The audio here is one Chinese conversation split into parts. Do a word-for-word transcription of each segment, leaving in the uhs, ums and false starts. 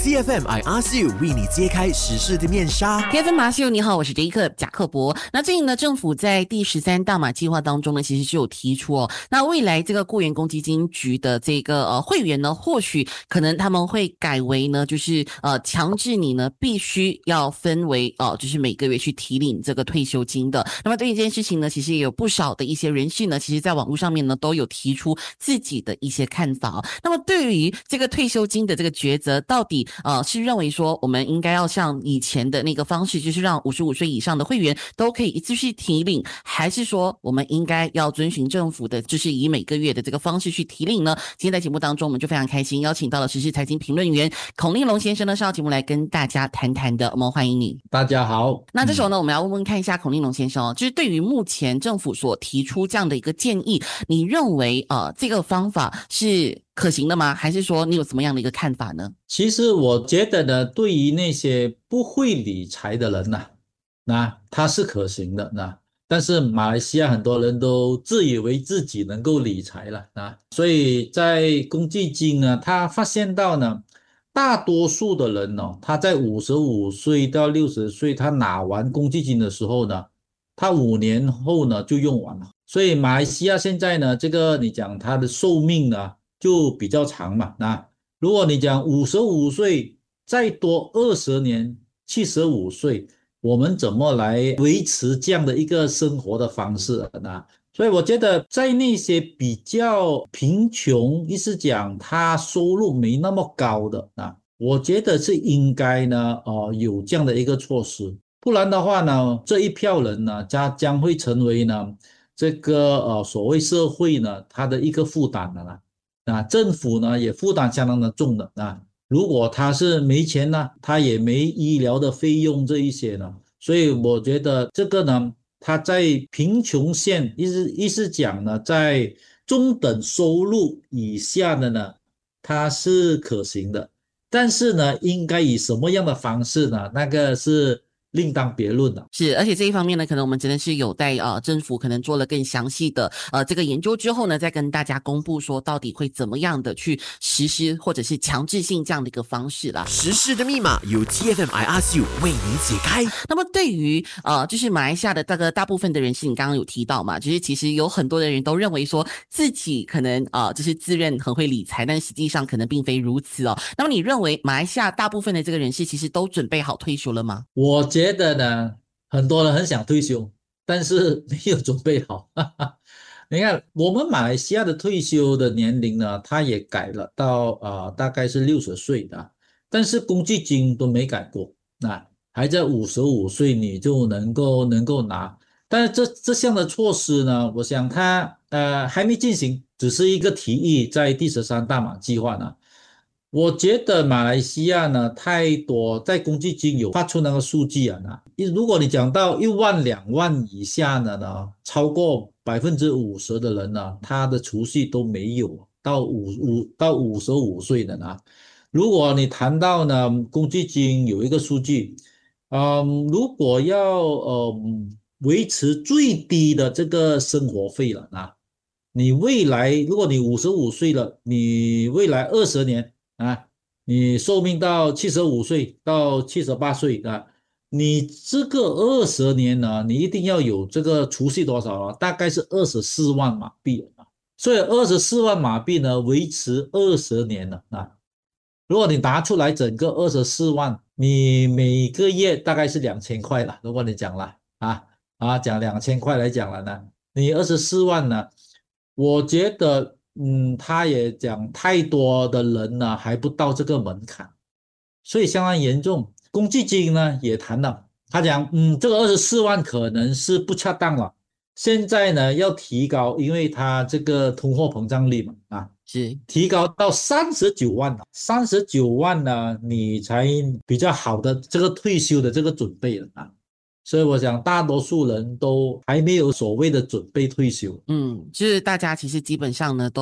C F M I Ask You 为你揭开时事的面纱。 T F M I Ask You， 你好，我是 Jacob 贾克伯。那最近呢，政府在第十三大马计划当中呢，其实是有提出哦，那未来这个雇员公积金局的这个呃会员呢，或许可能他们会改为呢，就是呃强制你呢必须要分为哦、呃，就是每个月去提领这个退休金的。那么对于这件事情呢，其实也有不少的一些人士呢，其实在网络上面呢都有提出自己的一些看法哦。那么对于这个退休金的这个抉择，到底呃是认为说我们应该要像以前的那个方式，就是让五十五岁以上的会员都可以一次去提领，还是说我们应该要遵循政府的，就是以每个月的这个方式去提领呢？今天在节目当中，我们就非常开心邀请到了时事财经评论员孔令龙先生呢上到节目来跟大家谈谈的，我们欢迎你。 大家好。 那这时候呢，我们要问问看一下孔令龙先生哦，就是对于目前政府所提出这样的一个建议，你认为呃这个方法是可行的吗？还是说你有什么样的一个看法呢？ 其实我觉得呢，对于那些不会理财的人呢、啊，那它是可行的。那但是马来西亚很多人都自以为自己能够理财了啊，所以在公积金呢，他发现到呢，大多数的人哦，他在五十五岁到六十岁，他拿完公积金的时候呢，他五年后呢就用完了。所以马来西亚现在呢，这个你讲他的寿命呢就比较长嘛。那如果你讲五十五岁再多二十年，七十五岁，我们怎么来维持这样的一个生活的方式呢？所以我觉得在那些比较贫穷，意思讲他收入没那么高的啊，我觉得是应该呢呃有这样的一个措施，不然的话呢，这一票人呢将将会成为呢这个呃所谓社会呢他的一个负担的啦。啊，政府呢也负担相当的重的啊。如果他是没钱呢，他也没医疗的费用这一些呢，所以我觉得这个呢，他在贫穷线，意思意思讲呢，在中等收入以下的呢，它是可行的，但是呢，应该以什么样的方式呢？那个是另当别论了。 是，而且这一方面呢，可能我们真的是有待呃政府可能做了更详细的呃这个研究之后呢，再跟大家公布说到底会怎么样的去实施或者是强制性这样的一个方式啦。 时事的密码由 T F M I Ask You 为你解开。 那么对于呃就是马来西亚的这个大部分的人士，你刚刚有提到嘛，就是其实有很多的人都认为说自己可能呃就是自认很会理财，但实际上可能并非如此哦。那么你认为马来西亚大部分的这个人士其实都准备好退休了吗？ 我觉得呢，很多人很想退休，但是没有准备好。你看，我们马来西亚的退休的年龄呢，它也改了到呃大概是六十岁的，但是公积金都没改过，那还在五十五岁你就能够能够拿。但是这这项的措施呢，我想它呃还没进行，只是一个提议，在第十三大马计划呢。我觉得马来西亚呢，太多在公积金有发出那个数据啊，如果你讲到一万两万以下的呢，超过百分之五十的人呢，他的储蓄都没有到五五到五十五岁的呢。如果你谈到呢，公积金有一个数据，嗯，如果要呃维持最低的这个生活费了啊，你未来如果你五十五岁了，你未来二十年。啊，你寿命到七十五岁到七十八岁啊，你这个二十年呢，你一定要有这个储蓄多少啊？大概是二十四万马币啊。所以二十四万马币呢，维持二十年了啊。如果你拿出来整个二十四万，你每个月大概是两千块了。如果你讲了啊啊，讲两千块来讲了呢，你二十四万呢，我觉得。嗯，他也讲太多的人呢还不到这个门槛，所以相当严重。公积金呢也谈了，他讲嗯这个二十四万可能是不恰当了，现在呢要提高，因为他这个通货膨胀率嘛啊， 是提高到三十九万了，三十九万呢你才比较好的这个退休的这个准备了啊。所以我想大多数人都还没有所谓的准备退休。 嗯，就是大家其实基本上呢都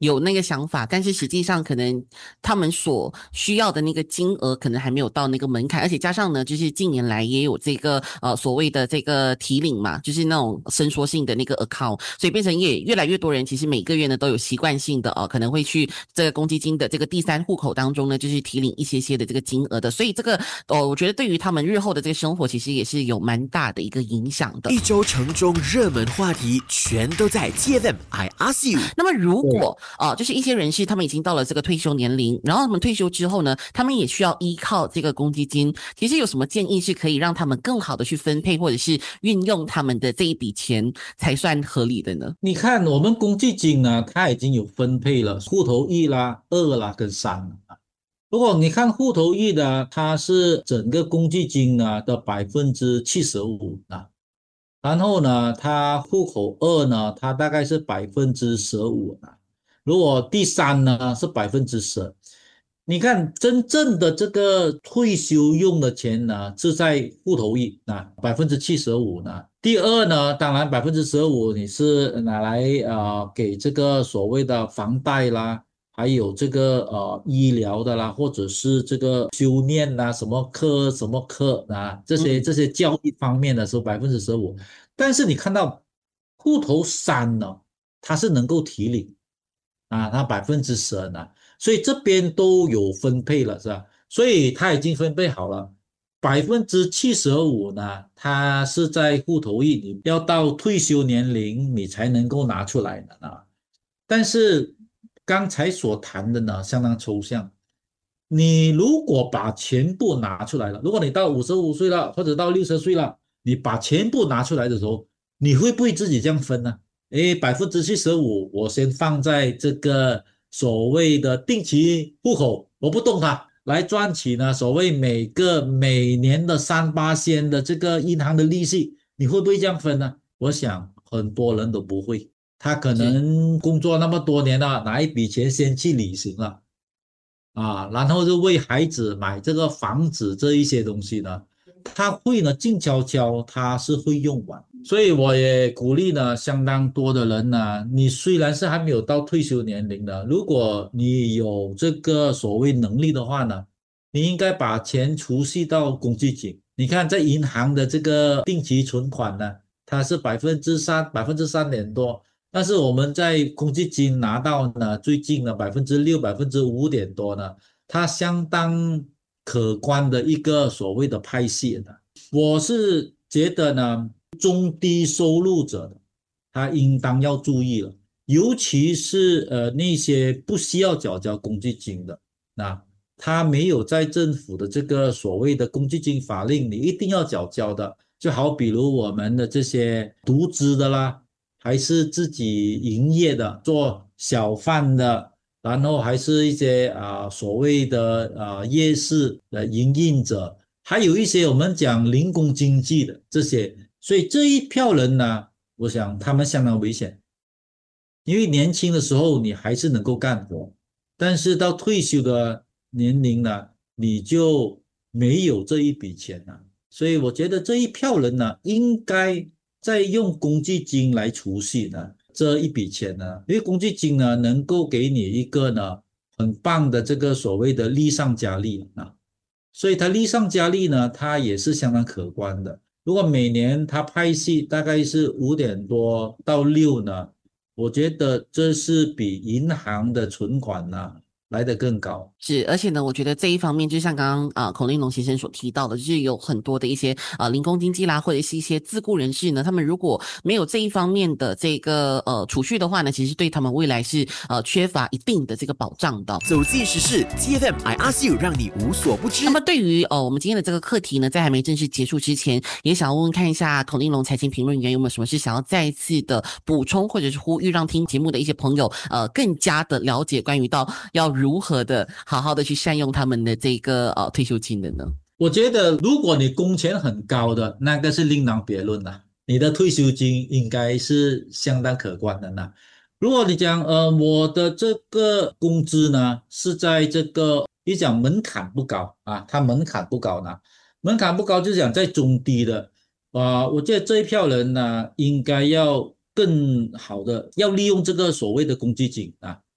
有那个想法，但是实际上可能他们所需要的那个金额可能还没有到那个门槛，而且加上呢，就是近年来也有这个呃所谓的这个提领嘛，就是那种伸缩性的那个 account， 所以变成也越来越多人其实每个月呢都有习惯性的哦、呃、可能会去这个公积金的这个第三户口当中呢，就是提领一些些的这个金额的，所以这个哦，我觉得对于他们日后的这个生活其实也是有蛮大的一个影响的。 一周城中热门话题全都在 G F M I Ask You。 那么如果呃，就是一些人士他们已经到了这个退休年龄，然后他们退休之后呢，他们也需要依靠这个公积金，其实有什么建议是可以让他们更好的去分配或者是运用他们的这一笔钱才算合理的呢？ 你看我们公积金呢，它已经有分配了户头一啦、二啦跟三啦。如果你看户头一的，它是整个公积金呢的百分之七十五啊，然后呢，它户口二呢，它大概是百分之十五啊。如果第三呢是百分之十，你看真正的这个退休用的钱呢是在户头一啊，百分之七十五呢。第二呢，当然百分之十五你是拿来呃给这个所谓的房贷啦，还有这个呃医疗的啦，或者是这个修念啦，什么科什么科啊，这些这些教育方面的是百分之十五。但是你看到户头三呢，它是能够提领。啊，它百分之十呢，所以这边都有分配了，是吧？所以它已经分配好了，百分之七十五呢，它是在户头一，你要到退休年龄你才能够拿出来的啊。但是刚才所谈的呢，相当抽象。你如果把全部拿出来了，如果你到五十五岁了，或者到六十岁了，你把全部拿出来的时候，你会不会自己这样分呢？诶，百分之七十五，我先放在这个所谓的定期户口，我不动它，来赚取呢所谓每个每年的三八仙的这个银行的利息，你会不会这样分呢？我想很多人都不会，他可能工作那么多年了，拿一笔钱先去旅行了，啊，然后就为孩子买这个房子这一些东西呢，他会呢静悄悄，他是会用完。所以我也鼓励呢，相当多的人呢，你虽然是还没有到退休年龄的，如果你有这个所谓能力的话呢，你应该把钱储蓄到公积金。你看在银行的这个定期存款呢，它是百分之三，百分之三点多，但是我们在公积金拿到呢，最近呢百分之六，百分之五点多呢，它相当可观的一个所谓的派息的。我是觉得呢，中低收入者他应当要注意了，尤其是呃那些不需要缴交公积金的，那他没有在政府的这个所谓的公积金法令你一定要缴交的，就好比如我们的这些独资的啦，还是自己营业的，做小贩的，然后还是一些啊、呃、所谓的啊、呃、夜市的营运者，还有一些我们讲零工经济的这些，所以这一票人呢，我想他们相当危险，因为年轻的时候你还是能够干活，但是到退休的年龄呢，你就没有这一笔钱了。所以我觉得这一票人呢，应该在用公积金来储蓄呢这一笔钱呢，因为公积金呢能够给你一个呢很棒的这个所谓的利上加利啊。所以它利上加利呢，它也是相当可观的。如果每年它派息大概是五点多到六呢，我觉得这是比银行的存款呢来得更高。 是，而且呢，我觉得这一方面，就像刚刚啊、呃、孔令龙先生所提到的，就是有很多的一些啊、呃、零工经济啦，或者是一些自雇人士呢，他们如果没有这一方面的这个呃储蓄的话呢，其实对他们未来是呃缺乏一定的这个保障的。 走进时事 G F M I Ask You， 让你无所不知。 那么对于呃我们今天的这个课题呢，在还没正式结束之前，也想要问问看一下孔令龙财经评论员有没有什么是想要再一次的补充，或者是呼吁让听节目的一些朋友呃更加的了解关于到要如何的好好的去善用他们的这个呃退休金的呢？ 我觉得如果你工钱很高的，那个是另当别论啦，你的退休金应该是相当可观的呢。如果你讲呃我的这个工资呢是在这个你讲门槛不高啊，它门槛不高呢，门槛不高就讲在中低的啊、呃，我觉得这一票人呢应该要更好的要利用这个所谓的公积金啊。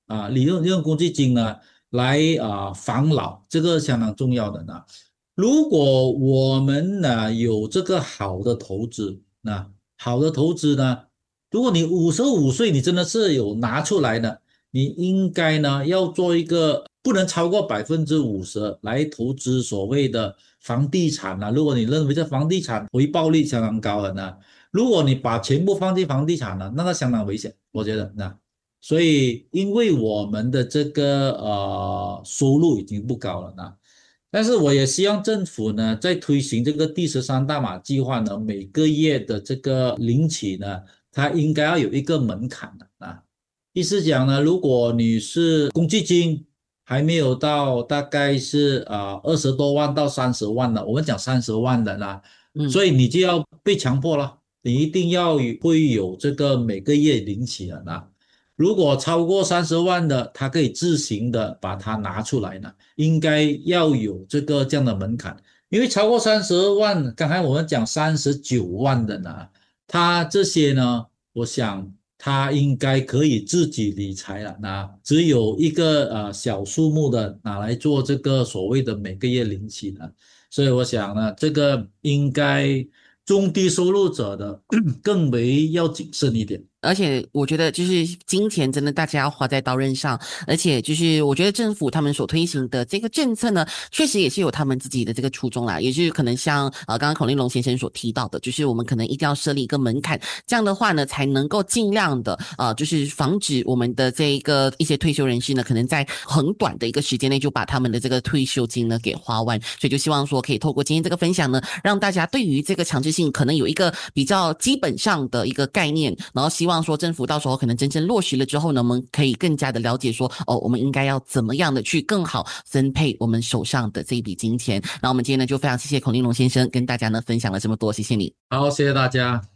啊利用利用公积金呢来啊防老，这个相当重要的呢。如果我们呢有这个好的投资，那好的投资呢，如果你五十五岁你真的是有拿出来的，你应该呢要做一个不能超过百分之五十来投资所谓的房地产啊。如果你认为这房地产回报率相当高的呢，如果你把全部放进房地产呢，那个相当危险，我觉得那。所以，因为我们的这个呃收入已经不高了呢，但是我也希望政府呢，在推行这个第十三大马计划呢，每个月的这个领取呢，它应该要有一个门槛的啊。意思讲呢，如果你是公积金还没有到大概是啊二十多万到三十万的，我们讲三十万的呢， 嗯， 所以你就要被强迫了，你一定要会有这个每个月领取的呢。如果超过三十万的，他可以自行的把它拿出来呢，应该要有这个这样的门槛，因为超过三十万，刚才我们讲三十九万的呢，他这些呢，我想他应该可以自己理财了，那只有一个呃小数目的拿来做这个所谓的每个月领取的，所以我想呢，这个应该中低收入者的更为要谨慎一点。 而且我觉得就是金钱真的大家要花在刀刃上，而且就是我觉得政府他们所推行的这个政策呢，确实也是有他们自己的这个初衷啦，也就是可能像呃刚刚孔令龙先生所提到的，就是我们可能一定要设立一个门槛，这样的话呢才能够尽量的呃就是防止我们的这一个一些退休人士呢，可能在很短的一个时间内就把他们的这个退休金呢给花完，所以就希望说可以透过今天这个分享呢，让大家对于这个强制性可能有一个比较基本上的一个概念，然后希望说政府到时候可能真正落实了之后呢，我们可以更加的了解说，哦，我们应该要怎么样的去更好分配我们手上的这一笔金钱。那我们今天呢就非常谢谢孔令龙先生跟大家呢分享了这么多，谢谢你。 好，谢谢大家。